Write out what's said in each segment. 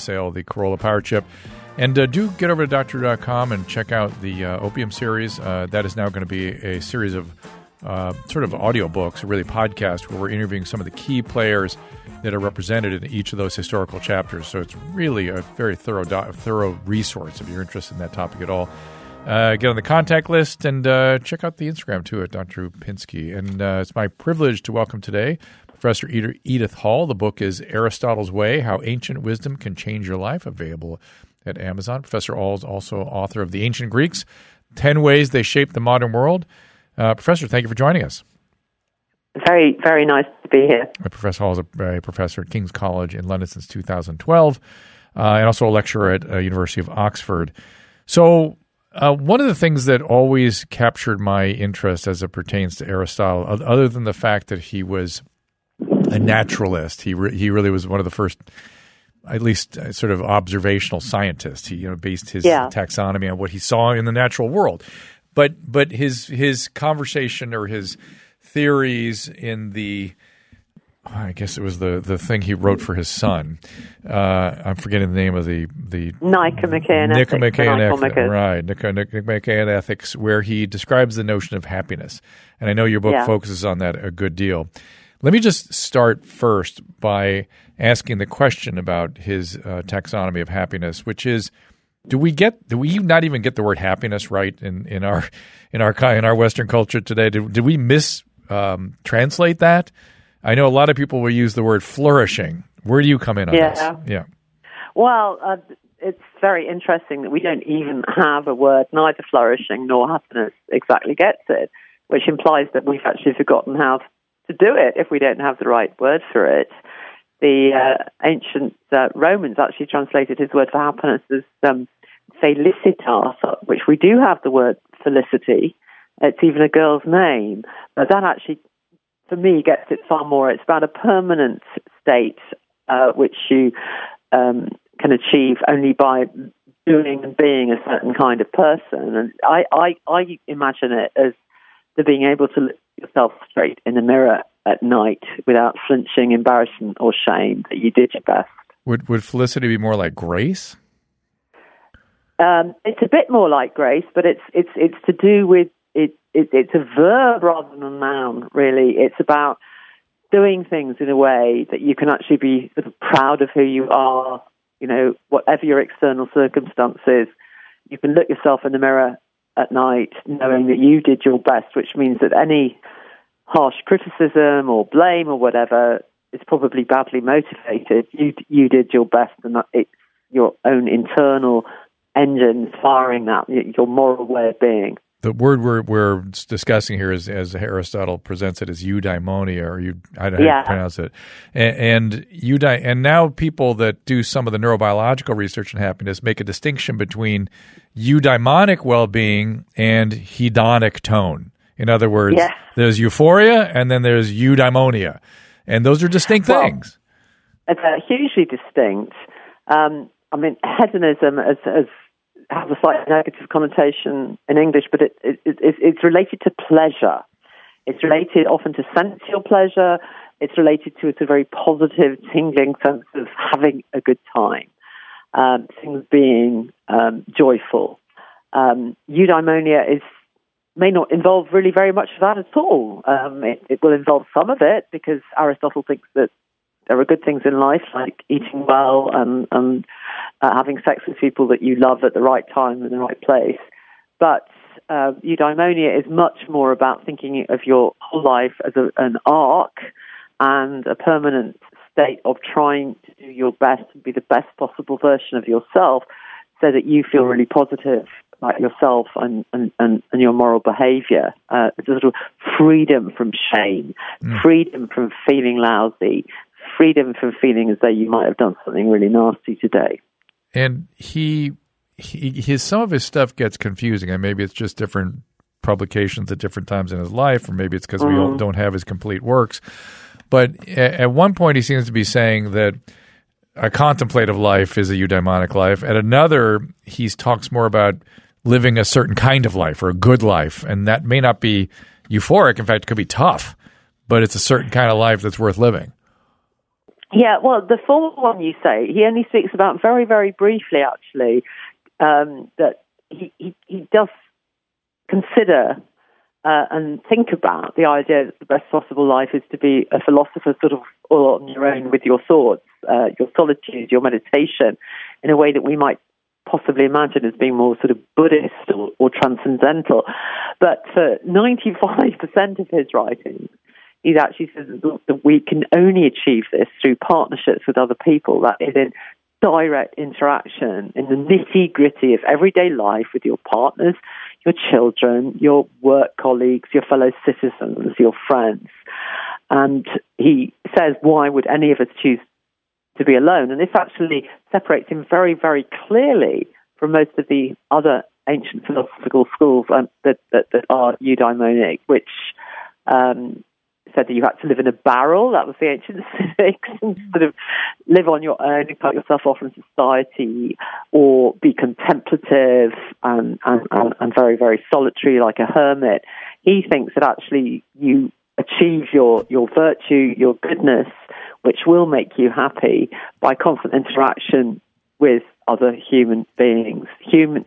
sale, the Corolla Power Chip. And do get over to doctor.com and check out the Opium series. That is now going to be a series of sort of audiobooks, really podcast, where we're interviewing some of the key players that are represented in each of those historical chapters. So it's really a very thorough resource if you're interested in that topic at all. Get on the contact list and check out the Instagram, too, at Dr. Pinsky. And it's my privilege to welcome today Professor Edith Hall. The book is Aristotle's Way, How Ancient Wisdom Can Change Your Life, available at Amazon. Professor Hall is also author of The Ancient Greeks, 10 Ways They Shaped the Modern World. Professor, thank you for joining us. Very, very nice to be here. Professor Hall is a professor at King's College in London since 2012, and also a lecturer at University of Oxford. So one of the things that always captured my interest as it pertains to Aristotle, other than the fact that he was a naturalist, he really was one of the first, at least sort of observational scientists. He based his taxonomy on what he saw in the natural world. But his conversation or his theories in the, I guess it was the thing he wrote for his son. I'm forgetting the name of the Nicomachean Ethics, where he describes the notion of happiness. And I know your book focuses on that a good deal. Let me just start first by asking the question about his taxonomy of happiness, which is, do we not even get the word happiness right in our Western culture today? Did we translate that? I know a lot of people will use the word flourishing. Where do you come in on this? Yeah. Well, it's very interesting that we don't even have a word, neither flourishing nor happiness exactly gets it, which implies that we've actually forgotten how to do it if we don't have the right word for it. The ancient Romans actually translated his word for happiness as felicitas, which we do have the word felicity. It's even a girl's name. But that actually, for me, gets it far more. It's about a permanent state which you can achieve only by doing and being a certain kind of person. And I imagine it as the being able to look yourself straight in the mirror at night without flinching, embarrassment, or shame that you did your best. Would felicity be more like grace? It's a bit more like grace, but it's to do with it. It's a verb rather than a noun, really. It's about doing things in a way that you can actually be sort of proud of who you are. Whatever your external circumstances, you can look yourself in the mirror at night knowing that you did your best, which means that any harsh criticism or blame or whatever is probably badly motivated. You did your best, and it's your own internal engine firing that, your moral way of being. The word we're discussing here is, as Aristotle presents it, is eudaimonia, or I don't know how to pronounce it. And now people that do some of the neurobiological research in happiness make a distinction between eudaimonic well-being and hedonic tone. In other words, there's euphoria and then there's eudaimonia. And those are distinct things. It's hugely distinct. Hedonism has a slightly negative connotation in English, but it's related to pleasure. It's related often to sensual pleasure. It's related to a very positive, tingling sense of having a good time, things being joyful. Eudaimonia may not involve really very much of that at all. It will involve some of it, because Aristotle thinks that there are good things in life, like eating well and having sex with people that you love at the right time in the right place. But eudaimonia is much more about thinking of your whole life as an arc and a permanent state of trying to do your best and be the best possible version of yourself, so that you feel really positive about yourself and your moral behavior. It's a sort of freedom from shame, freedom from feeling lousy, freedom from feeling as though you might have done something really nasty today. And some of his stuff gets confusing, and maybe it's just different publications at different times in his life, or maybe it's because we don't have his complete works. But at one point, he seems to be saying that a contemplative life is a eudaimonic life. At another, he talks more about living a certain kind of life, or a good life, and that may not be euphoric. In fact, it could be tough, but it's a certain kind of life that's worth living. Yeah, well, the former one you say, he only speaks about very, very briefly, actually, that he does consider and think about the idea that the best possible life is to be a philosopher sort of all on your own with your thoughts, your solitude, your meditation, in a way that we might possibly imagine as being more sort of Buddhist or transcendental. But for 95% of his writings, he actually says that we can only achieve this through partnerships with other people, that is in direct interaction in the nitty-gritty of everyday life with your partners, your children, your work colleagues, your fellow citizens, your friends. And he says, why would any of us choose to be alone? And this actually separates him very, very clearly from most of the other ancient philosophical schools that are eudaimonic, which said that you had to live in a barrel. That was the ancient civics, and sort of live on your own and cut yourself off from society, or be contemplative and very, very solitary like a hermit. He thinks that actually you achieve your virtue, your goodness, which will make you happy by constant interaction with other human beings. Humans,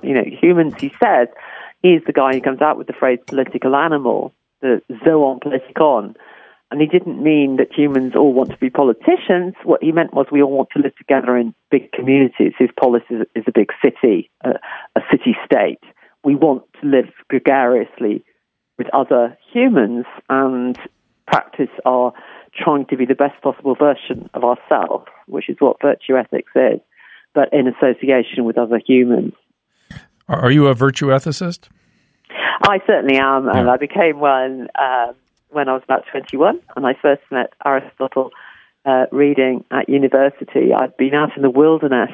he says, he's the guy who comes out with the phrase political animal, the zoon politikon. And he didn't mean that humans all want to be politicians. What he meant was we all want to live together in big communities. His polis is a big city, a city-state. We want to live gregariously with other humans and practice our trying to be the best possible version of ourselves, which is what virtue ethics is, but in association with other humans. Are you a virtue ethicist? I certainly am, and I became one when I was about 21, and I first met Aristotle reading at university. I'd been out in the wilderness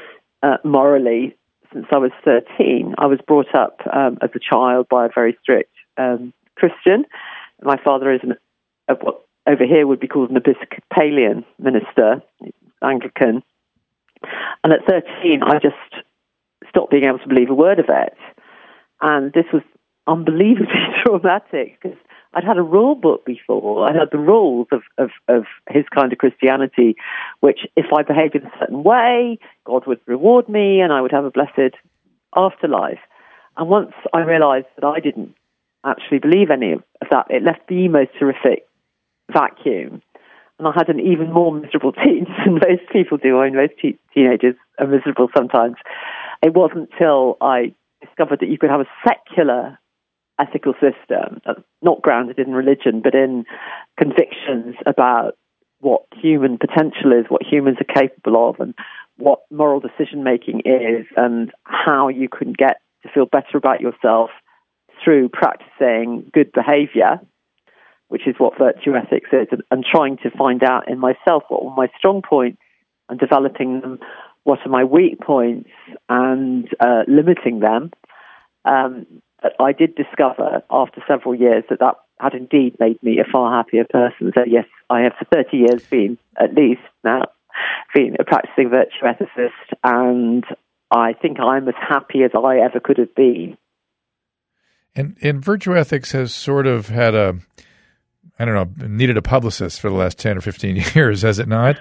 morally since I was 13. I was brought up as a child by a very strict Christian. My father is what over here would be called an Episcopalian minister, Anglican. And at 13, I just stopped being able to believe a word of it. And this was unbelievably traumatic, because I'd had a rule book before. I had the rules of his kind of Christianity, which if I behaved in a certain way, God would reward me and I would have a blessed afterlife. And once I realized that I didn't actually believe any of that, it left the most horrific vacuum. And I had an even more miserable teens than most people do. I mean, most teenagers are miserable sometimes. It wasn't until I discovered that you could have a secular ethical system, not grounded in religion, but in convictions about what human potential is, what humans are capable of, and what moral decision-making is, and how you can get to feel better about yourself through practicing good behavior, which is what virtue ethics is, and trying to find out in myself what are my strong points and developing them, what are my weak points and limiting them. But I did discover after several years that had indeed made me a far happier person. So yes, I have for 30 years been, at least now, been a practicing virtue ethicist, and I think I'm as happy as I ever could have been. And virtue ethics has sort of had needed a publicist for the last 10 or 15 years, has it not?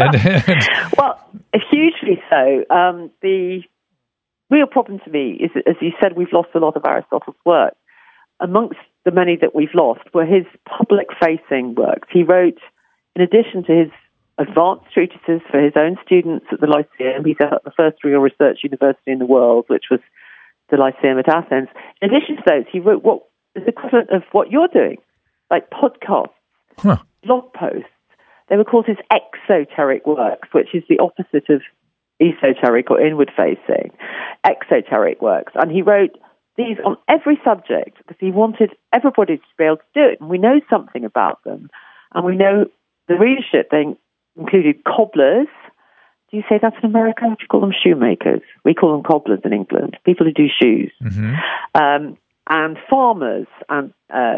Well, hugely so. The real problem to me is, as you said, we've lost a lot of Aristotle's work. Amongst the many that we've lost were his public-facing works. He wrote, in addition to his advanced treatises for his own students at the Lyceum, he set up the first real research university in the world, which was the Lyceum at Athens. In addition to those, he wrote what is the equivalent of what you're doing, like podcasts, blog posts. They were called his exoteric works, which is the opposite of esoteric or inward-facing, exoteric works. And he wrote these on every subject because he wanted everybody to be able to do it. And we know something about them. And we know the readership, they included cobblers. Do you say that in America? Or do you call them shoemakers? We call them cobblers in England, people who do shoes. Mm-hmm. And farmers and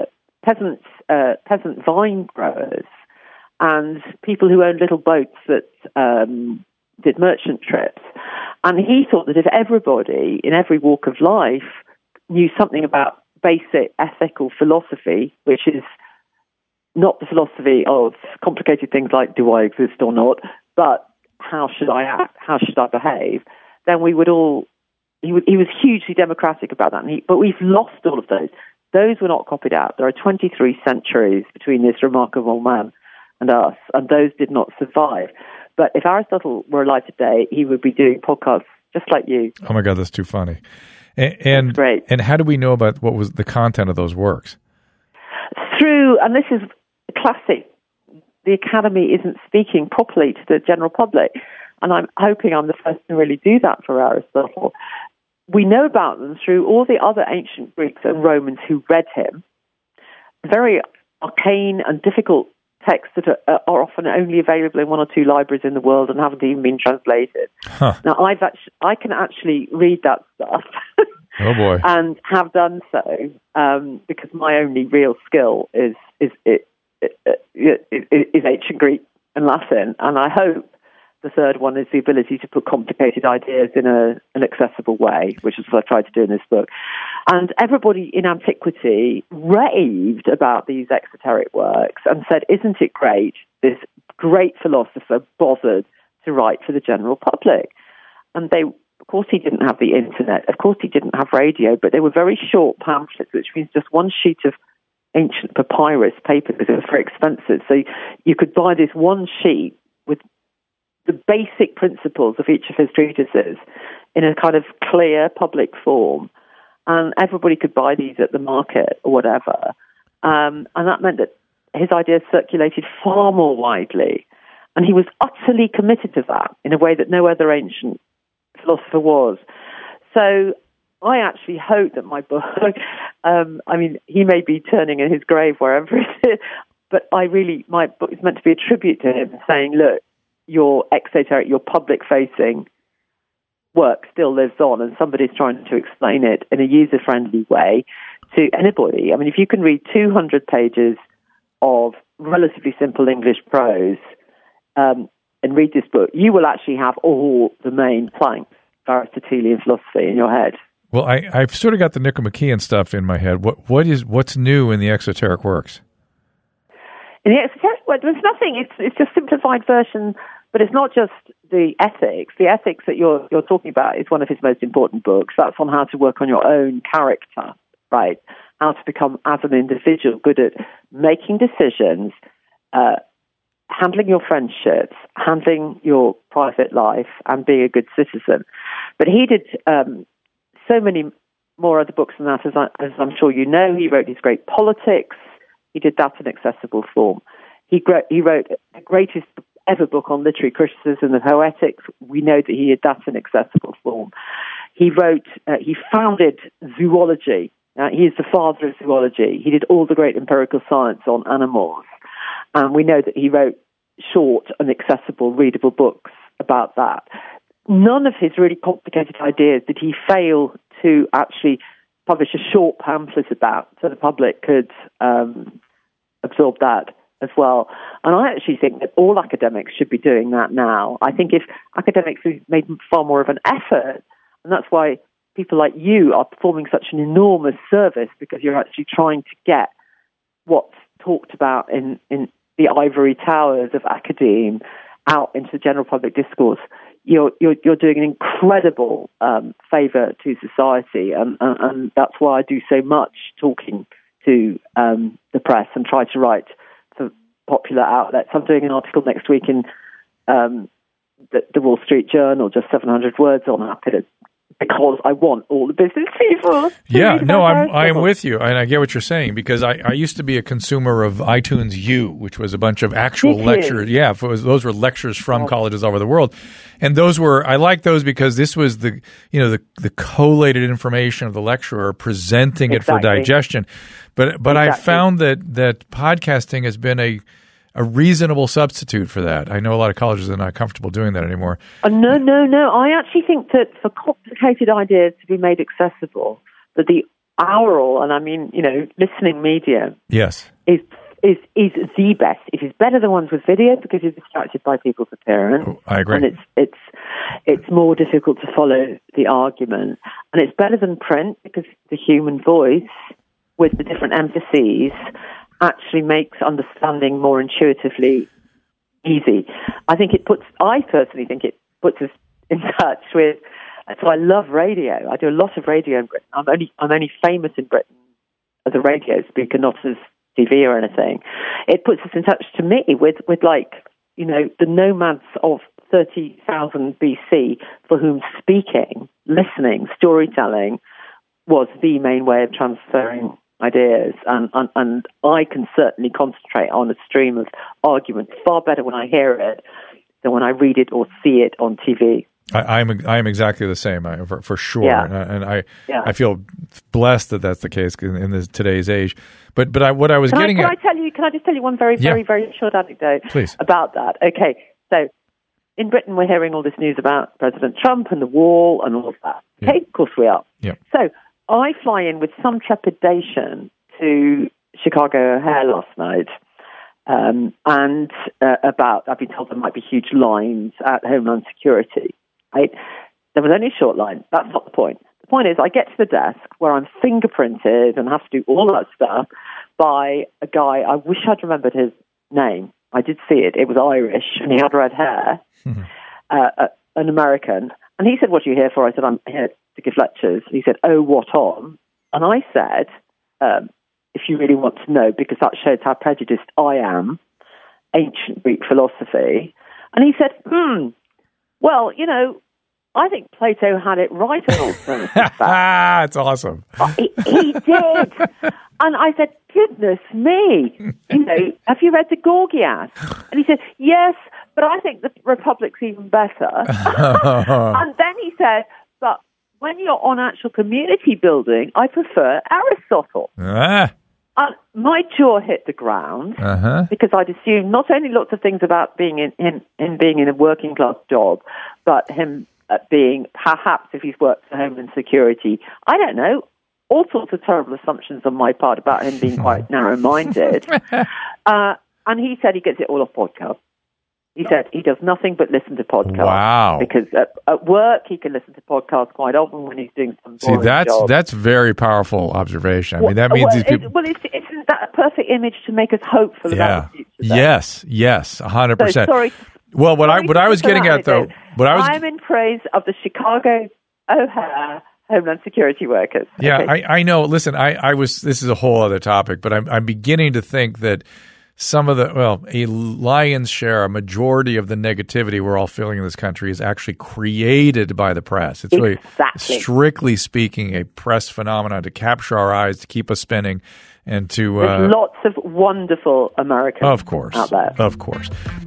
peasant vine growers and people who owned little boats that did merchant trips. And he thought that if everybody in every walk of life knew something about basic ethical philosophy, which is not the philosophy of complicated things like do I exist or not, but how should I act, how should I behave, then we would all, he was hugely democratic about that, but we've lost all of those. Those were not copied out. There are 23 centuries between this remarkable man and us, and those did not survive. But if Aristotle were alive today, he would be doing podcasts just like you. Oh my God, that's too funny. And great. And how do we know about what was the content of those works? Through, and this is classic, the Academy isn't speaking properly to the general public, and I'm hoping I'm the first to really do that for Aristotle. We know about them through all the other ancient Greeks and Romans who read him, very arcane and difficult texts that are often only available in one or two libraries in the world and haven't even been translated. Huh. Now, I can actually read that stuff. Oh boy! And have done so because my only real skill is ancient Greek and Latin, and I hope the third one is the ability to put complicated ideas in an accessible way, which is what I tried to do in this book. And everybody in antiquity raved about these exoteric works and said, isn't it great, this great philosopher bothered to write for the general public? And of course he didn't have the internet, of course he didn't have radio, but they were very short pamphlets, which means just one sheet of ancient papyrus paper because it was very expensive. So you could buy this one sheet with the basic principles of each of his treatises in a kind of clear public form, and everybody could buy these at the market or whatever. And that meant that his ideas circulated far more widely, and he was utterly committed to that in a way that no other ancient philosopher was. So I actually hope that my book, he may be turning in his grave wherever it is, but my book is meant to be a tribute to him, saying, look, your exoteric, your public-facing work still lives on, and somebody's trying to explain it in a user-friendly way to anybody. I mean, if you can read 200 pages of relatively simple English prose and read this book, you will actually have all the main planks of Aristotelian philosophy in your head. Well, I've sort of got the Nicomachean stuff in my head. What's new in the exoteric works? In the exoteric work, there's nothing. It's just simplified version, but it's not just the ethics. The ethics that you're talking about is one of his most important books. That's on how to work on your own character, right? How to become, as an individual, good at making decisions, handling your friendships, handling your private life, and being a good citizen. But he did so many more other books than that, as I'm sure you know. He wrote his great Politics. He did that in accessible form. He wrote the greatest ever book on literary criticism and poetics. We know that he did that in accessible form. He founded zoology. He is the father of zoology. He did all the great empirical science on animals. And we know that he wrote short and accessible, readable books about that. None of his really complicated ideas did he fail to actually publish a short pamphlet about, so the public could absorb that as well. And I actually think that all academics should be doing that now. I think if academics made far more of an effort, and that's why people like you are performing such an enormous service, because you're actually trying to get what's talked about in the ivory towers of academe out into the general public discourse. You're doing an incredible favour to society, and that's why I do so much talking to the press and try to write for popular outlets. I'm doing an article next week in the Wall Street Journal, just 700 words on that, because I want all the business people. Yeah, no, I'm with you, and I get what you're saying, because I used to be a consumer of iTunes U, which was a bunch of actual lectures. Yeah, those were lectures from colleges all over the world, and I like those because this was the collated information of the lecturer presenting it for digestion. But I found that podcasting has been a reasonable substitute for that. I know a lot of colleges are not comfortable doing that anymore. No. I actually think that for complicated ideas to be made accessible, that the aural, and I mean, listening medium, yes, is the best. It is better than ones with video because you're distracted by people's appearance. Oh, I agree. And it's more difficult to follow the argument. And it's better than print because the human voice with the different emphases actually makes understanding more intuitively easy. I personally think it puts us in touch with. So I love radio. I do a lot of radio in Britain. I'm only famous in Britain as a radio speaker, not as TV or anything. It puts us in touch to me with like, you know, the nomads of 30,000 BC for whom speaking, listening, storytelling was the main way of transferring ideas. And I can certainly concentrate on a stream of argument far better when I hear it than when I read it or see it on TV. I am exactly the same, for sure, yeah. and I feel blessed that that's the case in this today's age. But what I was getting at. Can I just tell you one very short anecdote, please, about that? Okay, so in Britain we're hearing all this news about President Trump and the wall and all of that. Okay, of course we are. Yeah. So I fly in with some trepidation to Chicago O'Hare last night. I've been told there might be huge lines at Homeland Security. Right? There was only a short line. That's not the point. The point is I get to the desk where I'm fingerprinted and have to do all that stuff by a guy. I wish I'd remembered his name. I did see it. It was Irish, and he had red hair, an American. And he said, "What are you here for?" I said, "I'm here to give lectures." And he said, "Oh, what on?" And I said, "If you really want to know, because that shows how prejudiced I am, ancient Greek philosophy." And he said, well, you know, I think Plato had it right on alternative facts. That's awesome. He did. And I said, goodness me, you know, have you read the Gorgias? And he said, yes, but I think the Republic's even better. And then he said, but when you're on actual community building, I prefer Aristotle. And my jaw hit the ground because I'd assumed not only lots of things about being in a working class job, but him being perhaps, if he's worked for Homeland Security, I don't know, all sorts of terrible assumptions on my part about him being quite narrow-minded. And he said he gets it all off podcasts. He said he does nothing but listen to podcasts. Wow. Because at work, he can listen to podcasts quite often when he's doing some boring job. That's very powerful observation. I mean, that means these people... Isn't that a perfect image to make us hopeful about the future? Yes, 100%. So, sorry. Well, what I was getting at, though... I'm in praise of the Chicago O'Hare Homeland Security workers. Yeah, okay. I know. Listen, this is a whole other topic, but I'm beginning to think that some of a lion's share, a majority of the negativity we're all feeling in this country is actually created by the press. It's really, strictly speaking, a press phenomenon to capture our eyes, to keep us spinning, and to... There's lots of wonderful Americans out there. Of course.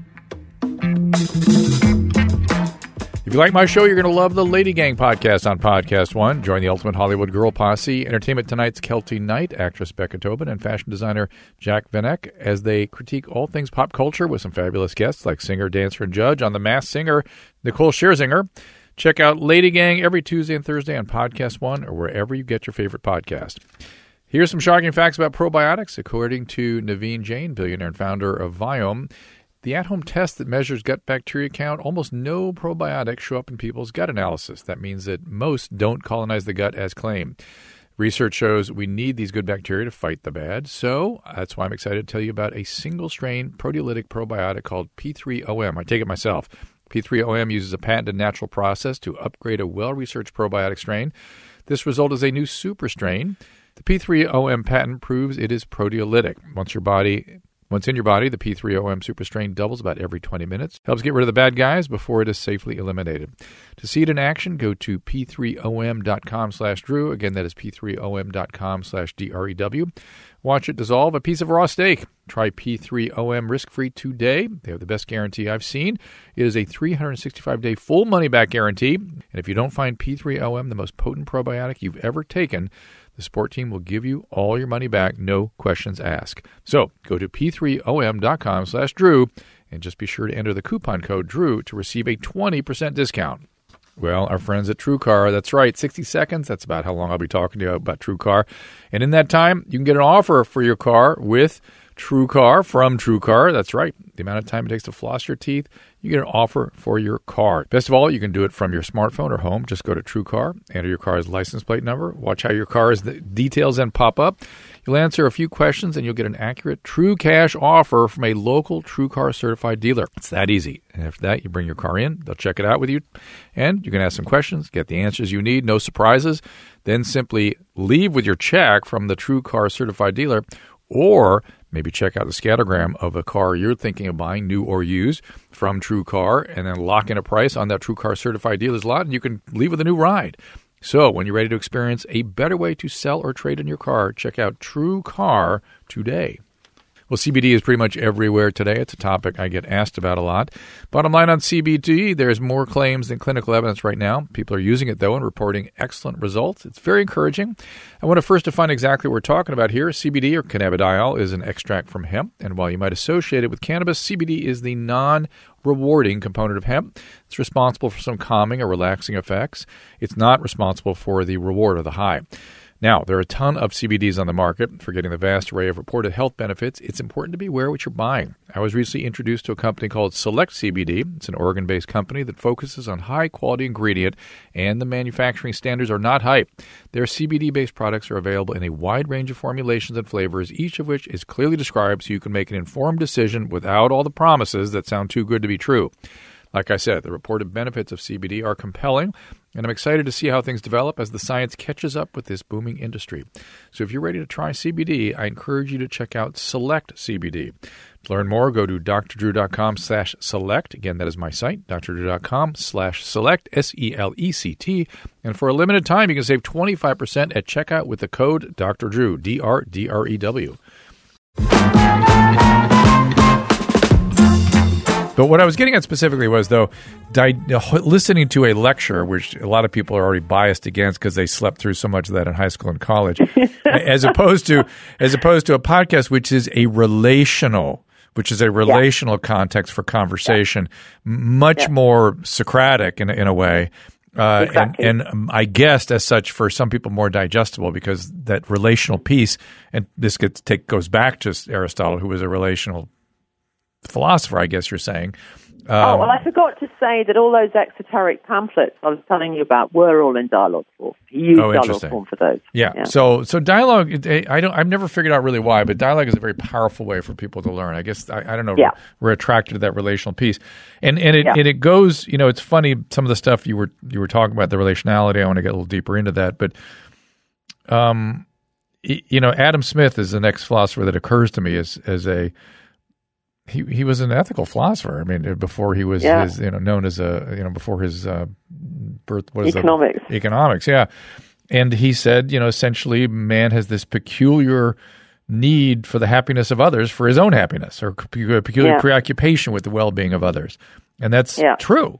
If you like my show, you're going to love the Lady Gang podcast on Podcast One. Join the Ultimate Hollywood Girl Posse, Entertainment Tonight's Kelty Knight, actress Becca Tobin, and fashion designer Jack Vanek as they critique all things pop culture with some fabulous guests like singer, dancer, and judge on The Masked Singer, Nicole Scherzinger. Check out Lady Gang every Tuesday and Thursday on Podcast One or wherever you get your favorite podcast. Here's some shocking facts about probiotics. According to Naveen Jain, billionaire and founder of Viome, the at-home test that measures gut bacteria count, almost no probiotics show up in people's gut analysis. That means that most don't colonize the gut as claimed. Research shows we need these good bacteria to fight the bad. So that's why I'm excited to tell you about a single-strain proteolytic probiotic called P3OM. I take it myself. P3OM uses a patented natural process to upgrade a well-researched probiotic strain. This result is a new super strain. The P3OM patent proves it is proteolytic. Once in your body, the P3OM super strain doubles about every 20 minutes. Helps get rid of the bad guys before it is safely eliminated. To see it in action, go to p3om.com/Drew. Again, that is p3om.com/DREW. Watch it dissolve a piece of raw steak. Try P3OM risk-free today. They have the best guarantee I've seen. It is a 365-day full money-back guarantee. And if you don't find P3OM the most potent probiotic you've ever taken, the sport team will give you all your money back, no questions asked. So go to p3om.com/Drew and just be sure to enter the coupon code DREW to receive a 20% discount. Well, our friends at TrueCar, that's right, 60 seconds. That's about how long I'll be talking to you about TrueCar. And in that time, you can get an offer for your car with TrueCar from TrueCar. That's right. The amount of time it takes to floss your teeth, you get an offer for your car. Best of all, you can do it from your smartphone or home. Just go to TrueCar, enter your car's license plate number, watch how your car's details then pop up. You'll answer a few questions and you'll get an accurate true cash offer from a local TrueCar certified dealer. It's that easy. And after that, you bring your car in, they'll check it out with you, and you can ask some questions, get the answers you need, no surprises. Then simply leave with your check from the TrueCar certified dealer, or maybe check out the scattergram of a car you're thinking of buying, new or used, from TrueCar, and then lock in a price on that TrueCar certified dealer's lot, and you can leave with a new ride. So when you're ready to experience a better way to sell or trade in your car, check out TrueCar today. Well, CBD is pretty much everywhere today. It's a topic I get asked about a lot. Bottom line on CBD, there's more claims than clinical evidence right now. People are using it, though, and reporting excellent results. It's very encouraging. I want to first define exactly what we're talking about here. CBD, or cannabidiol, is an extract from hemp. And while you might associate it with cannabis, CBD is the non-rewarding component of hemp. It's responsible for some calming or relaxing effects. It's not responsible for the reward or the high. Now, there are a ton of CBDs on the market. Forgetting the vast array of reported health benefits, it's important to be aware of what you're buying. I was recently introduced to a company called Select CBD. It's an Oregon-based company that focuses on high-quality ingredient, and the manufacturing standards are not hype. Their CBD-based products are available in a wide range of formulations and flavors, each of which is clearly described so you can make an informed decision without all the promises that sound too good to be true. Like I said, the reported benefits of CBD are compelling, and I'm excited to see how things develop as the science catches up with this booming industry. So if you're ready to try CBD, I encourage you to check out Select CBD. To learn more, go to drdrew.com/select. Again, that is my site, drdrew.com/select, SELECT. And for a limited time, you can save 25% at checkout with the code Dr. Drew, DRDREW. But what I was getting at specifically was, though, listening to a lecture, which a lot of people are already biased against because they slept through so much of that in high school and college, as opposed to a podcast, which is a relational context for conversation, much more Socratic in a way. Exactly. And I guessed as such for some people more digestible, because that relational piece, and this goes back to Aristotle, who was a relational philosopher, I guess you're saying. Well, I forgot to say that all those exoteric pamphlets I was telling you about were all in dialogue form. He used dialogue form for those. Yeah. So dialogue, I've never figured out really why, but dialogue is a very powerful way for people to learn. I guess I don't know. Yeah. We're attracted to that relational piece, and it goes. It's funny, some of the stuff you were talking about, the relationality. I want to get a little deeper into that, but Adam Smith is the next philosopher that occurs to me as a. He was an ethical philosopher. I mean, before he was known as before his birth. What is economics? Economics, yeah. And he said, essentially, man has this peculiar need for the happiness of others for his own happiness, or peculiar preoccupation with the well-being of others, and that's true.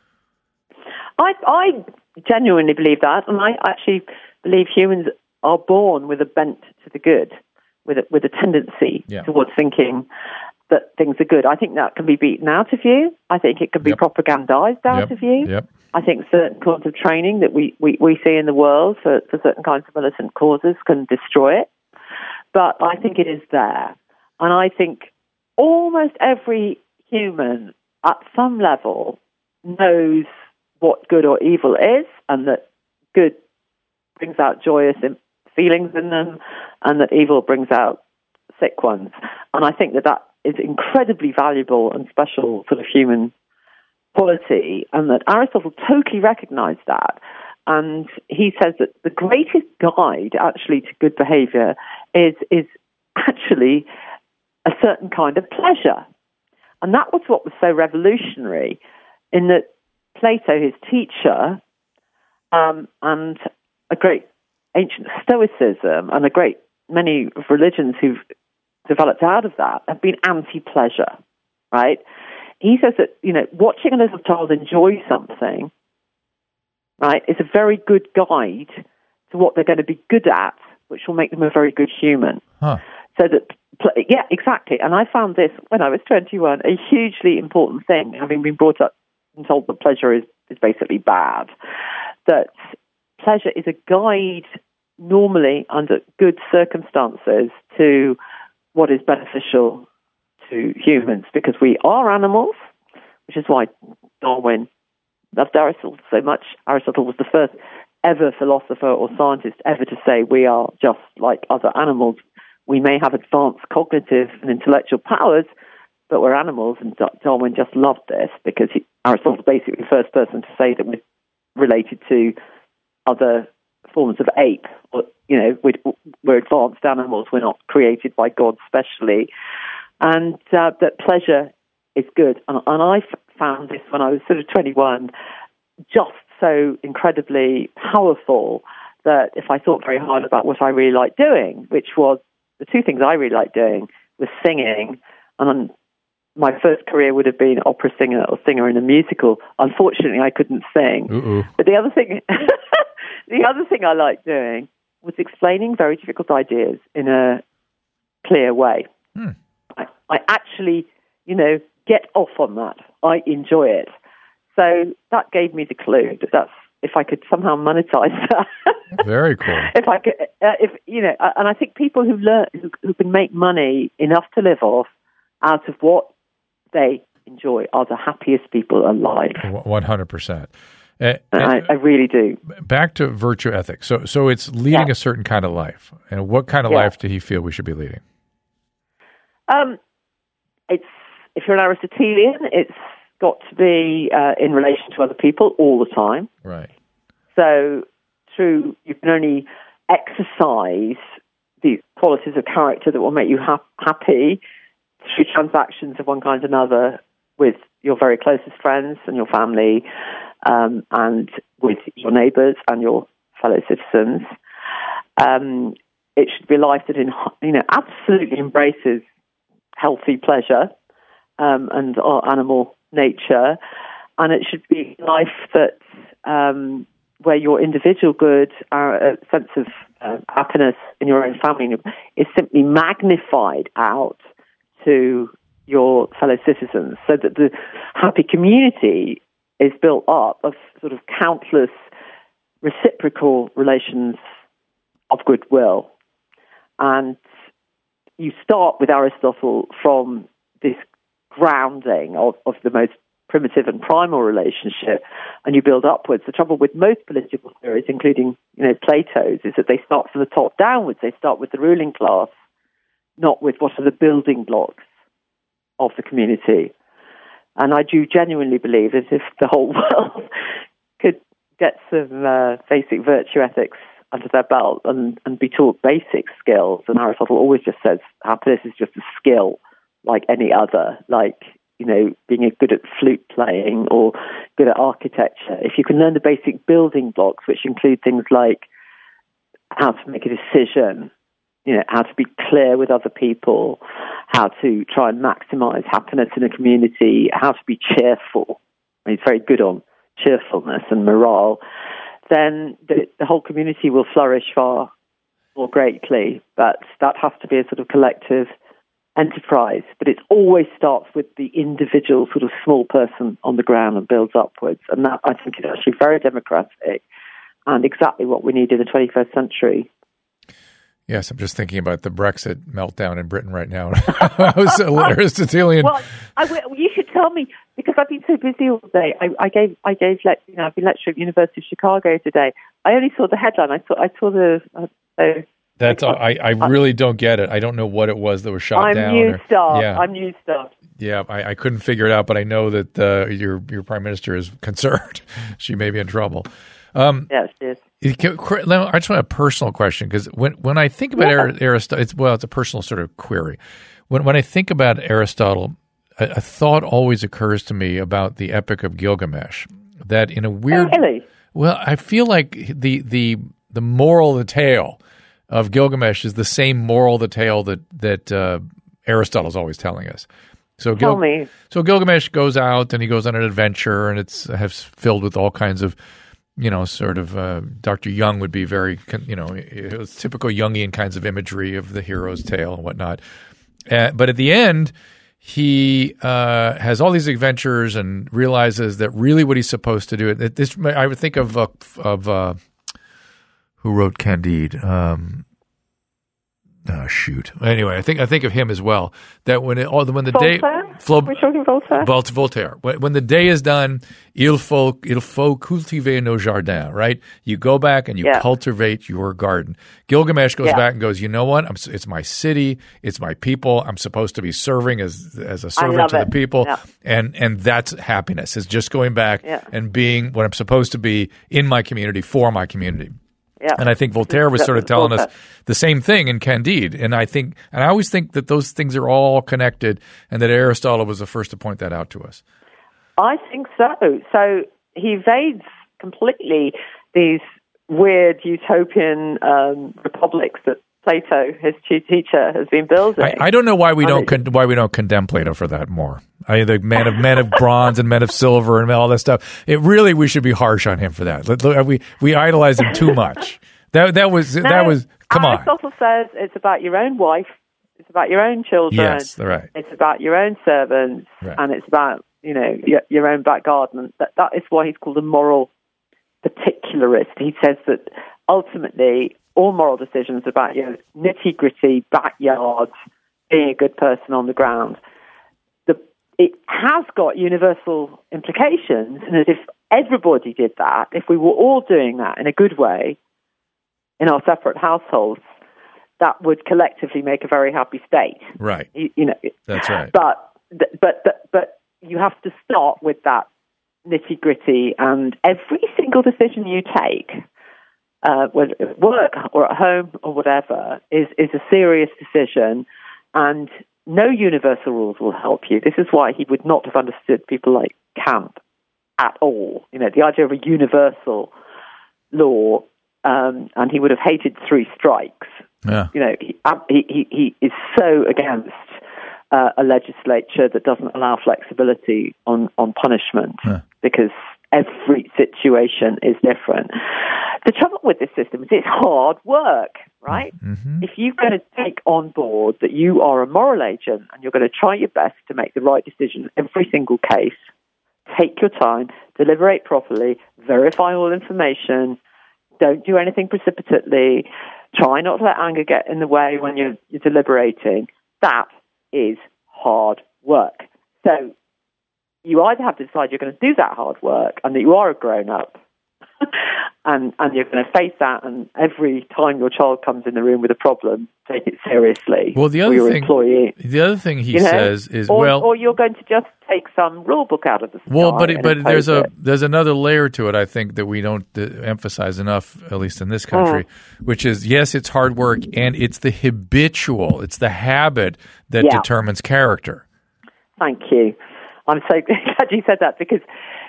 I genuinely believe that, and I actually believe humans are born with a bent to the good, with a tendency towards thinking that things are good. I think that can be beaten out of you. I think it can be propagandized out of you. Yep. I think certain kinds of training that we see in the world for certain kinds of militant causes can destroy it. But I think it is there. And I think almost every human at some level knows what good or evil is, and that good brings out joyous feelings in them, and that evil brings out sick ones. And I think that is incredibly valuable and special sort of human quality, and that Aristotle totally recognized that. And he says that the greatest guide actually to good behavior is actually a certain kind of pleasure. And that was what was so revolutionary, in that Plato, his teacher, and a great ancient Stoicism, and a great many of religions who've developed out of that, have been anti-pleasure, right? He says that, watching a little child enjoy something, right, is a very good guide to what they're going to be good at, which will make them a very good human. Huh. So that, exactly. And I found this, when I was 21, a hugely important thing, having been brought up and told that pleasure is basically bad, that pleasure is a guide normally under good circumstances to what is beneficial to humans, because we are animals, which is why Darwin loved Aristotle so much. Aristotle was the first ever philosopher or scientist ever to say we are just like other animals. we may have advanced cognitive and intellectual powers, but we're animals, and Darwin just loved this because Aristotle's basically the first person to say that we're related to other forms of ape. Or, we're advanced animals. We're not created by God specially, and that pleasure is good. And I found this when I was sort of 21, just so incredibly powerful that if I thought very hard about what I really liked doing, which was the two things I really liked doing was singing, and my first career would have been opera singer or singer in a musical. Unfortunately, I couldn't sing. Uh-oh. But the other thing I liked doing was explaining very difficult ideas in a clear way. I actually, get off on that. I enjoy it. So that gave me the clue that that's, if I could somehow monetize that. Very cool. If I could, and I think people who can make money enough to live off out of what they enjoy are the happiest people alive. 100%. I really do. Back to virtue ethics. So it's leading a certain kind of life. And what kind of life did he feel we should be leading? It's, if you're an Aristotelian, it's got to be in relation to other people all the time. Right. So you can only exercise the qualities of character that will make you happy through transactions of one kind or another with your very closest friends and your family, and with your neighbours and your fellow citizens. It should be a life that absolutely embraces healthy pleasure and our animal nature, and it should be a life that where your individual good, a sense of happiness in your own family is simply magnified out to your fellow citizens, so that the happy community is built up of sort of countless reciprocal relations of goodwill. And you start with Aristotle from this grounding of the most primitive and primal relationship, and you build upwards. The trouble with most political theories, including Plato's, is that they start from the top downwards. They start with the ruling class, not with what are the building blocks of the community. And I do genuinely believe that if the whole world could get some basic virtue ethics under their belt and be taught basic skills, and Aristotle always just says happiness is just a skill like any other, like, being good at flute playing or good at architecture. If you can learn the basic building blocks, which include things like how to make a decision, how to be clear with other people, how to try and maximize happiness in a community, how to be cheerful. He's very good on cheerfulness and morale. Then the whole community will flourish far more greatly. But that has to be a sort of collective enterprise. But it always starts with the individual sort of small person on the ground and builds upwards. And that, I think, is actually very democratic and exactly what we need in the 21st century. Yes, I'm just thinking about the Brexit meltdown in Britain right now. I was Aristotelian. Well, you should tell me, because I've been so busy all day. I've been lecturing at the University of Chicago today. I only saw the headline. I saw the. That's I really don't get it. I don't know what it was that was shot down. I'm news stuff. Yeah, I couldn't figure it out, but I know that your prime minister is concerned. She may be in trouble. Yes, she is. I just want a personal question, because when I think about Aristotle, it's a personal sort of query. When I think about Aristotle, a thought always occurs to me about the Epic of Gilgamesh. That in a weird, well, I feel like the moral of the tale of Gilgamesh is the same moral of the tale that Aristotle's always telling us. So Tell me. So Gilgamesh goes out and he goes on an adventure, and it's filled with all kinds of, sort of Dr. Jung would be very, it was typical Jungian kinds of imagery of the hero's tale and whatnot. But at the end, he has all these adventures and realizes that really what he's supposed to do. I would think of who wrote Candide. Oh shoot! Anyway, I think of him as well. That when the Voltaire? day We're talking Voltaire. Voltaire. When the day is done, il faut cultiver nos jardins. Right? You go back and you cultivate your garden. Gilgamesh goes back and goes, you know what? It's my city. It's my people. I'm supposed to be serving as a servant to the people, and that's happiness. Is just going back and being what I'm supposed to be in my community for my community. Yeah. And I think Voltaire was sort of telling us the same thing in Candide. And I always think that those things are all connected, and that Aristotle was the first to point that out to us. I think so. So he evades completely these weird utopian republics that Plato, his teacher, has been building. I don't know why we don't condemn Plato for that more. The men of bronze and men of silver and all that stuff. We should be harsh on him for that. We idolize him too much. That was come on. Aristotle says it's about your own wife, it's about your own children. Yes, right. It's about your own servants, and it's about your own back garden. That is why he's called a moral particularist. He says that ultimately all moral decisions are about your nitty-gritty backyard, being a good person on the ground. It has got universal implications, and as if everybody did that, if we were all doing that in a good way in our separate households, that would collectively make a very happy state. Right. That's right. But you have to start with that nitty-gritty, and every single decision you take, whether at work or at home or whatever, is a serious decision, and no universal rules will help you. This is why he would not have understood people like Kant at all. The idea of a universal law, and he would have hated 3 strikes. Yeah. He is so against a legislature that doesn't allow flexibility on punishment, because every situation is different. The trouble with this system is it's hard work, right? Mm-hmm. If you're going to take on board that you are a moral agent and you're going to try your best to make the right decision in every single case, take your time, deliberate properly, verify all information, don't do anything precipitately, try not to let anger get in the way when you're deliberating, that is hard work. So you either have to decide you're going to do that hard work and that you are a grown-up, and you're going to face that, and every time your child comes in the room with a problem, take it seriously. Well, the other thing he says is, or you're going to just take some rule book out of the sky. Well, but there's another layer to it, I think, that we don't emphasize enough, at least in this country, which is, yes, it's hard work, and it's the the habit that determines character. Thank you. I'm so glad you said that, because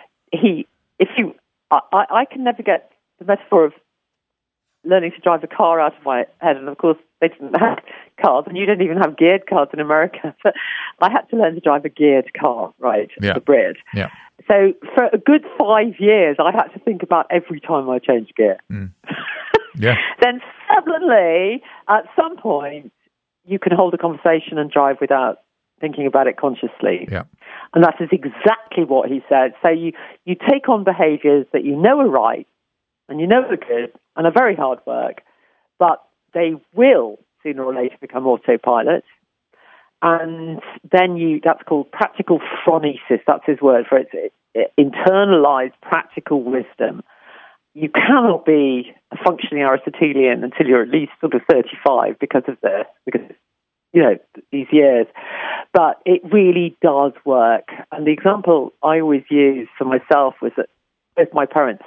I can never get the metaphor of learning to drive a car out of my head. And of course, they didn't have cars, and you didn't even have geared cars in America. But I had to learn to drive a geared car, right? The Brit. Yeah. So for a good 5 years, I had to think about every time I changed gear. Yeah. Then suddenly, at some point, you can hold a conversation and drive without thinking about it consciously. Yeah. And that is exactly what he said. So you take on behaviors that you know are right and you know are good and are very hard work, but they will sooner or later become autopilot. And then that's called practical phronesis. That's his word for it. Internalized practical wisdom. You cannot be a functioning Aristotelian until you're at least sort of 35 because of this, because these years. But it really does work. And the example I always use for myself was that both my parents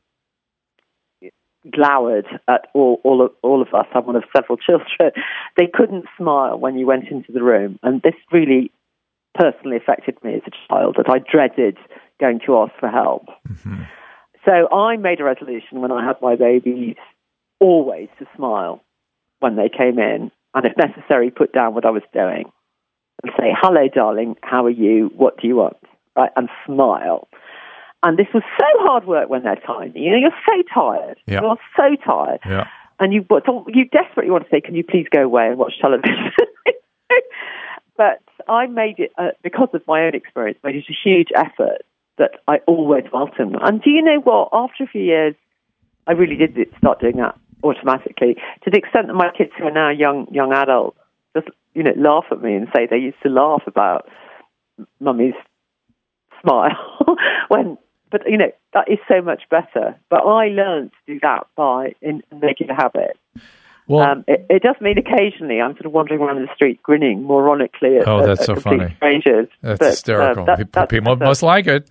glowered at all of us. I'm one of several children. They couldn't smile when you went into the room. And this really personally affected me as a child, that I dreaded going to ask for help. Mm-hmm. So I made a resolution when I had my babies always to smile when they came in, and if necessary, put down what I was doing and say, "Hello, darling, how are you? What do you want?" Right? And smile. And this was so hard work when they're tiny. You're so tired. Yeah. You're so tired. Yeah. And you desperately want to say, "Can you please go away and watch television?" But I made it, because of my own experience, made it a huge effort that I always welcomed. And do you know what? After a few years, I really did start doing that automatically, to the extent that my kids who are now young adults just, laugh at me and say they used to laugh about mummy's smile but that is so much better. But I learned to do that by making a habit. Well, it does mean occasionally I'm sort of wandering around the street grinning moronically at, that's at so complete funny. Strangers. That's hysterical. People must like it.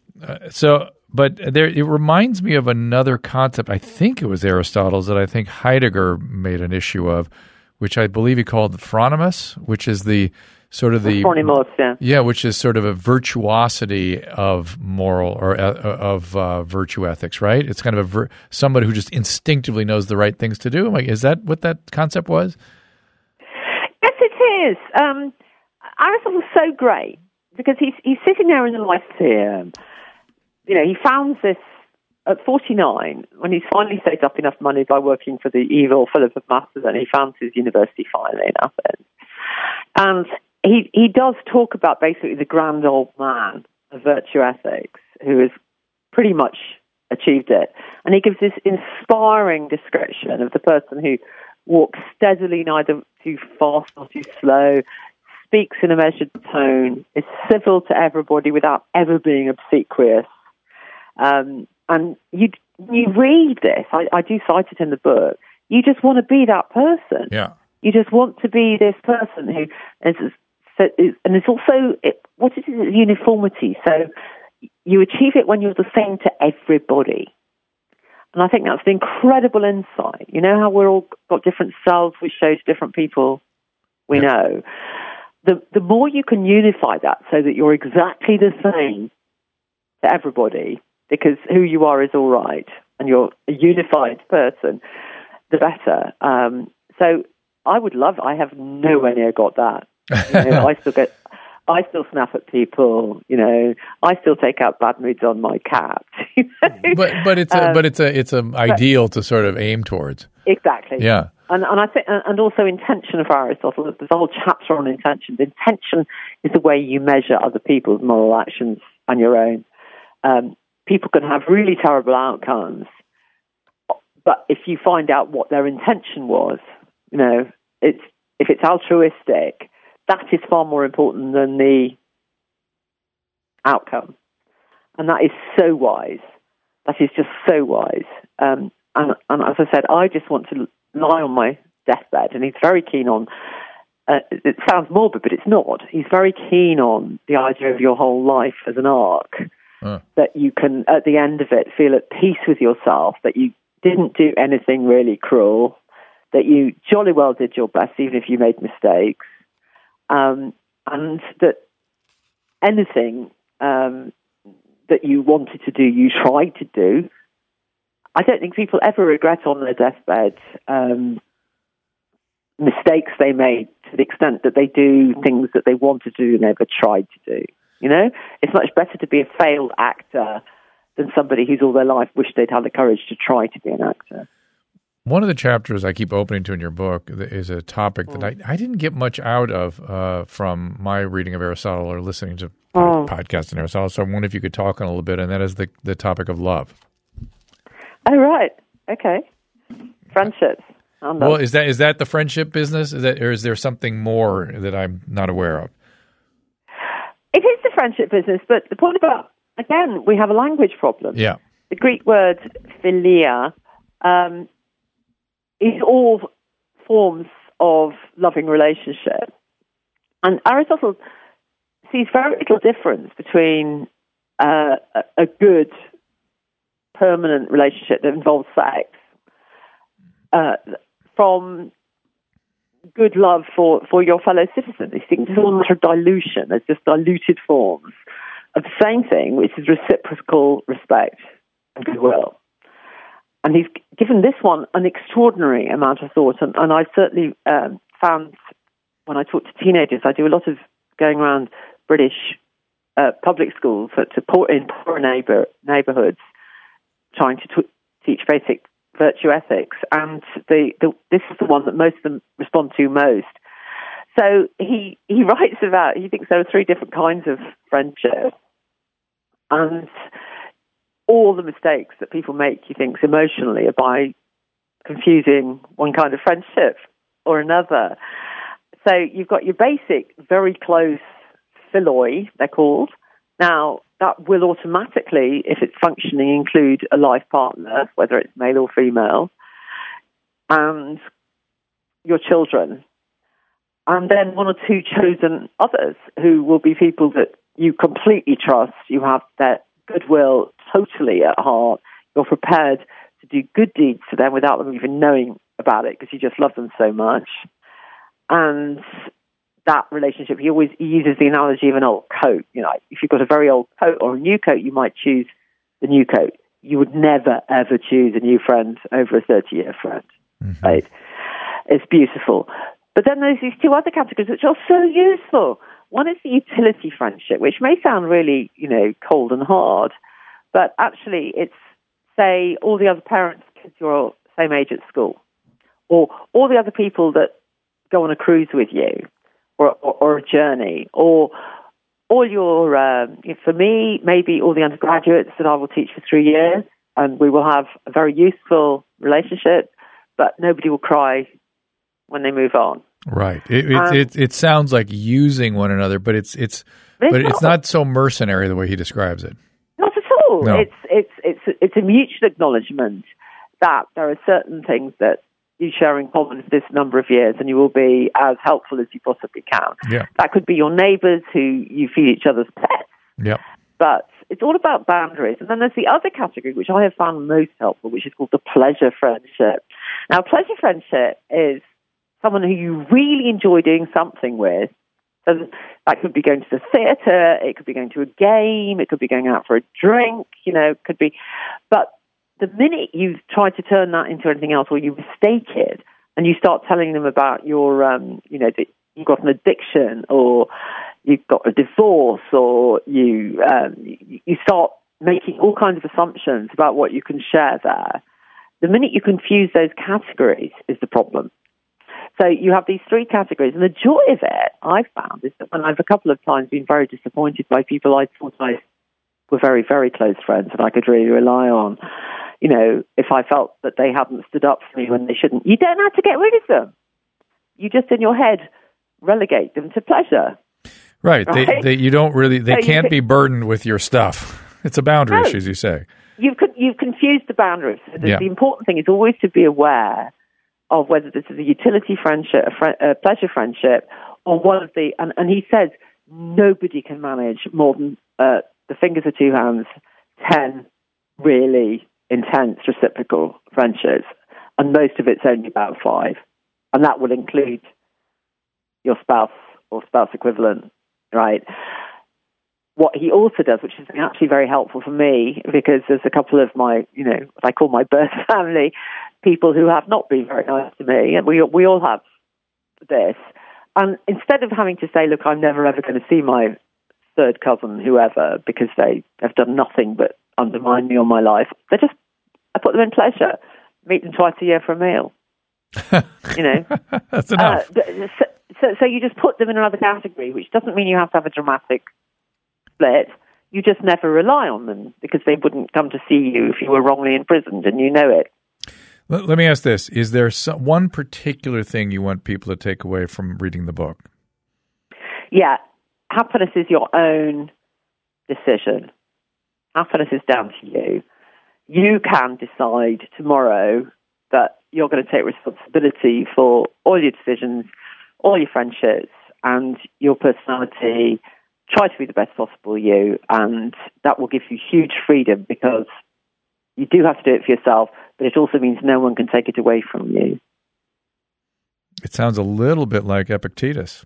But it reminds me of another concept. I think it was Aristotle's that I think Heidegger made an issue of, which I believe he called the phronimos, which is the sort of the phronimos, yeah, which is sort of a virtuosity of moral or of virtue ethics, right? It's kind of somebody who just instinctively knows the right things to do. Is that what that concept was? Yes, it is. Aristotle's so great because he's sitting there in the Lyceum. He founds this at 49, when he's finally saved up enough money by working for the evil Philip of Macedon. He founds his university finally in Athens. And he does talk about basically the grand old man of virtue ethics who has pretty much achieved it. And he gives this inspiring description of the person who walks steadily, neither too fast nor too slow, speaks in a measured tone, is civil to everybody without ever being obsequious. And you read this, I do cite it in the book, you just want to be that person. Yeah. You just want to be this person who and it's also, what it is uniformity. So you achieve it when you're the same to everybody. And I think that's an incredible insight. You know how we're all got different selves we show to different people we know? The more you can unify that so that you're exactly the same to everybody, because who you are is all right, and you're a unified person, the better. So I have nowhere near got that. I still snap at people. I still take out bad moods on my cat. But it's an ideal to sort of aim towards. Exactly. Yeah. And I think, and also intention for Aristotle. There's a whole chapter on intention. The intention is the way you measure other people's moral actions and your own. People can have really terrible outcomes, but if you find out what their intention was, if it's altruistic, that is far more important than the outcome. And that is so wise. That is just so wise. And as I said, I just want to lie on my deathbed, and he's very keen on, it sounds morbid, but it's not. He's very keen on the idea of your whole life as an arc, that you can, at the end of it, feel at peace with yourself, that you didn't do anything really cruel, that you jolly well did your best, even if you made mistakes, and that anything that you wanted to do, you tried to do. I don't think people ever regret on their deathbed mistakes they made, to the extent that they do things that they want to do and never tried to do. It's much better to be a failed actor than somebody who's all their life wished they'd had the courage to try to be an actor. One of the chapters I keep opening to in your book is a topic that I didn't get much out of from my reading of Aristotle or listening to podcasts on Aristotle. So I wonder if you could talk on a little bit, and that is the topic of love. Oh, right. Okay. Friendships. Well, is that the friendship business? Or is there something more that I'm not aware of? It is the friendship business, but the point about, again, we have a language problem. Yeah. The Greek word philia is all forms of loving relationship. And Aristotle sees very little difference between a good, permanent relationship that involves sex from good love for your fellow citizens. He thinks it's all a matter of dilution. There's just diluted forms of the same thing, which is reciprocal respect and goodwill. And he's given this one an extraordinary amount of thought. And I've certainly found, when I talk to teenagers, I do a lot of going around British public schools in poor neighbourhoods, trying to teach basic virtue ethics. And this is the one that most of them respond to most. So he writes about, he thinks there are 3 different kinds of friendship. And all the mistakes that people make, he thinks, emotionally, are by confusing one kind of friendship or another. So you've got your basic, very close philoi, they're called. Now, that will automatically, if it's functioning, include a life partner, whether it's male or female, and your children. And then one or two chosen others who will be people that you completely trust. You have their goodwill totally at heart. You're prepared to do good deeds for them without them even knowing about it because you just love them so much. And that relationship, he uses the analogy of an old coat. You know, if you've got a very old coat or a new coat, you might choose the new coat. You would never, ever choose a new friend over a 30-year friend, right? It's beautiful. But then there's these two other categories which are so useful. One is the utility friendship, which may sound really, cold and hard, but actually it's, say, all the other parents' kids who are same age at school, or all the other people that go on a cruise with you, or a journey, or all your, for me, maybe all the undergraduates that I will teach for 3 years, and we will have a very useful relationship, but nobody will cry when they move on. Right. It sounds like using one another, but it's not so mercenary the way he describes it. Not at all. No. It's a mutual acknowledgement that there are certain things that you share in common for this number of years, and you will be as helpful as you possibly can. Yeah. That could be your neighbours who you feed each other's pets. Yeah. But it's all about boundaries. And then there's the other category, which I have found most helpful, which is called the pleasure friendship. Now, pleasure friendship is someone who you really enjoy doing something with. So that could be going to the theatre, it could be going to a game, it could be going out for a drink, it could be. But the minute you try to turn that into anything else, or you mistake it, and you start telling them about your, that you've got an addiction, or you've got a divorce, or you start making all kinds of assumptions about what you can share there. The minute you confuse those categories is the problem. So you have these three categories, and the joy of it, I've found, is that when I've a couple of times been very disappointed by people I thought I were very, very close friends and I could really rely on, if I felt that they hadn't stood up for me when they shouldn't, you don't have to get rid of them. You just, in your head, relegate them to pleasure. Right. You don't really, they can't be burdened with your stuff. It's a boundary issue, as you say. You've confused the boundaries. So the important thing is always to be aware of whether this is a utility friendship, a pleasure friendship, or one of the, and he says nobody can manage more than the fingers of two hands, 10 really intense reciprocal friendships, and most of it's only about 5. And that will include your spouse or spouse equivalent, right? What he also does, which is actually very helpful for me, because there's a couple of my, what I call my birth family, people who have not been very nice to me, and we all have this. And instead of having to say, look, I'm never ever going to see my third cousin, whoever, because they have done nothing but undermine me all my life, I put them in pleasure, meet them twice a year for a meal. That's enough. So you just put them in another category, which doesn't mean you have to have a dramatic split. You just never rely on them because they wouldn't come to see you if you were wrongly imprisoned, and you know it. Let me ask this. Is there one particular thing you want people to take away from reading the book? Yeah. Happiness is your own decision. Happiness is down to you. You can decide tomorrow that you're going to take responsibility for all your decisions, all your friendships, and your personality. Try to be the best possible you, and that will give you huge freedom, because you do have to do it for yourself, but it also means no one can take it away from you. It sounds a little bit like Epictetus.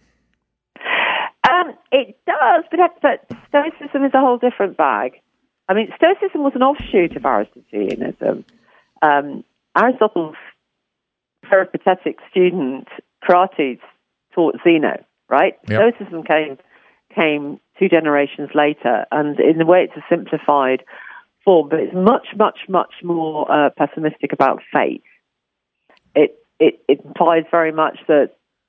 It does, but Stoicism is a whole different bag. I mean, Stoicism was an offshoot of Aristotelianism. Aristotle's peripatetic student, Crates, taught Zeno, right? Yep. Stoicism came 2 generations later, and in a way it's a simplified form, but it's much, much, much more pessimistic about fate. It implies very much that,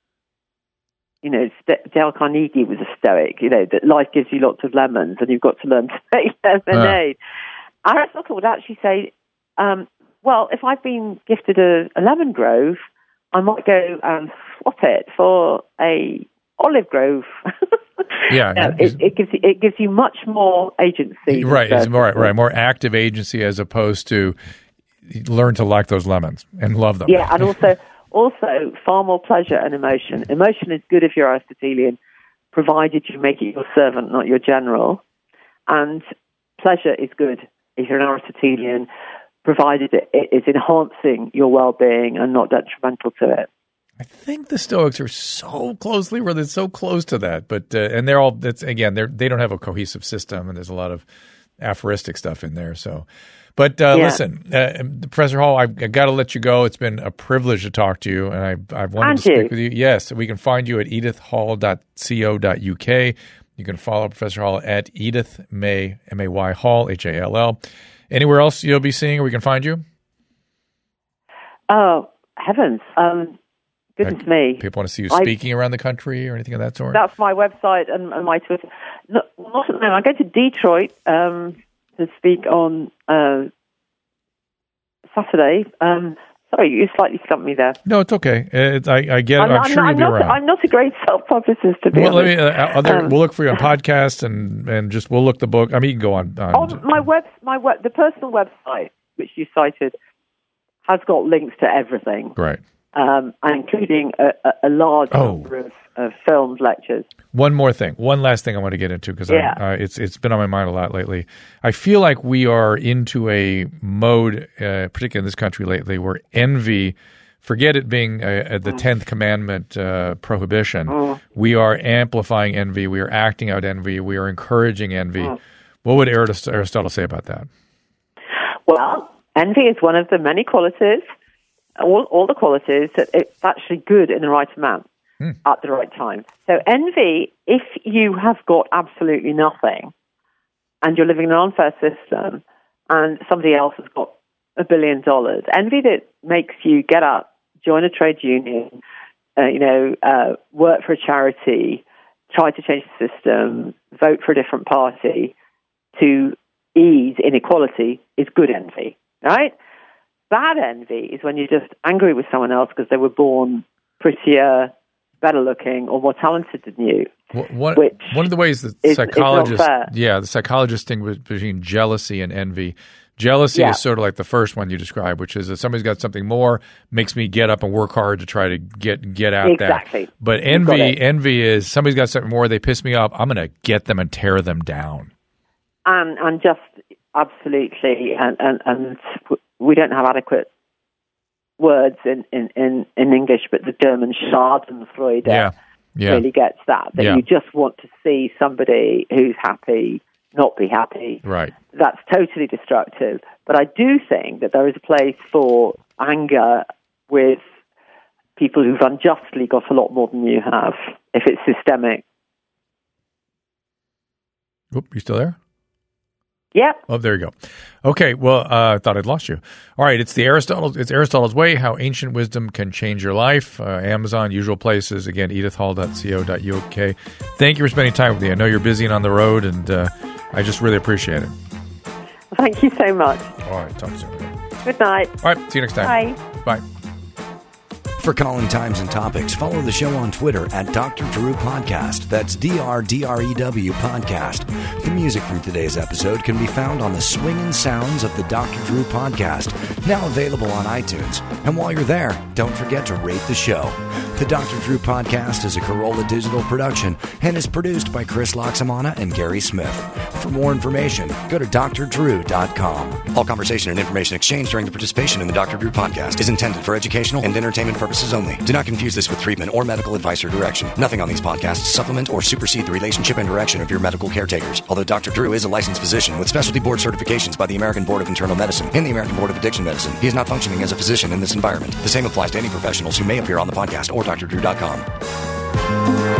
Dale Carnegie was a Stoic, that life gives you lots of lemons and you've got to learn to make lemonade. Aristotle would actually say well, if I've been gifted a lemon grove, I might go and swap it for a olive grove. Yeah, it gives you much more agency. Right, it's more active agency as opposed to learn to like those lemons and love them. Yeah, and also far more pleasure and emotion. Emotion is good if you're Aristotelian, provided you make it your servant, not your general. And pleasure is good if you're an Aristotelian, provided it is enhancing your well-being and not detrimental to it. I think the Stoics are so closely related, so close to that, but and they're all. They don't have a cohesive system, and there's a lot of aphoristic stuff in there. So, but listen, Professor Hall, I've got to let you go. It's been a privilege to talk to you, and I wanted to speak with you. Yes, we can find you at edithhall.co.uk. You can follow Professor Hall at Edith May May Hall HALL. Anywhere else you'll be seeing, or we can find you? Oh heavens! Goodness me. People want to see you speaking around the country or anything of that sort? That's my website and my Twitter. Not at the moment. I'm going to Detroit to speak on Saturday. Sorry, you slightly stumped me there. No, it's okay. I get it. I'm sure you'll be around. I'm not a great self-publicist, to be honest. We'll look for you on podcasts and just we'll look the book. I mean, you can go on the personal website, which you cited, has got links to everything. Right. Including a large number of filmed lectures. One last thing I want to get into because it's been on my mind a lot lately. I feel like we are into a mode, particularly in this country lately, where envy, forget it being the 10th commandment prohibition, we are amplifying envy, we are acting out envy, we are encouraging envy. What would Aristotle say about that? Well, envy is one of the many qualities, all the qualities, that it's actually good in the right amount at the right time. So envy, if you have got absolutely nothing and you're living in an unfair system and somebody else has got $1 billion, envy that makes you get up, join a trade union, work for a charity, try to change the system, vote for a different party to ease inequality is good envy, right? Bad envy is when you're just angry with someone else because they were born prettier, better looking, or more talented than you. One of the ways that the psychologists distinguish between jealousy and envy. Jealousy is sort of like the first one you described, which is that somebody's got something more, makes me get up and work hard to try to get at that. Exactly. But envy is somebody's got something more, they piss me off, I'm going to get them and tear them down. And just absolutely, and we don't have adequate words in English, but the German Schadenfreude really gets that you just want to see somebody who's happy not be happy. Right. That's totally destructive. But I do think that there is a place for anger with people who've unjustly got a lot more than you have, if it's systemic. Oop, you still there? Yep. Oh, there you go. Okay, well, I thought I'd lost you. All right, it's Aristotle's Way, How Ancient Wisdom Can Change Your Life. Amazon, usual places. Again, edithhall.co.uk. Thank you for spending time with me. I know you're busy and on the road, and I just really appreciate it. Thank you so much. All right, talk soon. Good night. All right, see you next time. Bye. Bye. For calling times and topics, follow the show on Twitter at Dr. Drew Podcast. That's DRDREW Podcast. The music from today's episode can be found on the Swingin' Sounds of the Dr. Drew Podcast, now available on iTunes. And while you're there, don't forget to rate the show. The Dr. Drew Podcast is a Corolla Digital production and is produced by Chris Loxamana and Gary Smith. For more information, go to drdrew.com. All conversation and information exchanged during the participation in the Dr. Drew Podcast is intended for educational and entertainment purposes only. Do not confuse this with treatment or medical advice or direction. Nothing on these podcasts supplement or supersede the relationship and direction of your medical caretakers. Although Dr. Drew is a licensed physician with specialty board certifications by the American Board of Internal Medicine and the American Board of Addiction Medicine, he is not functioning as a physician in this environment. The same applies to any professionals who may appear on the podcast or drdrew.com.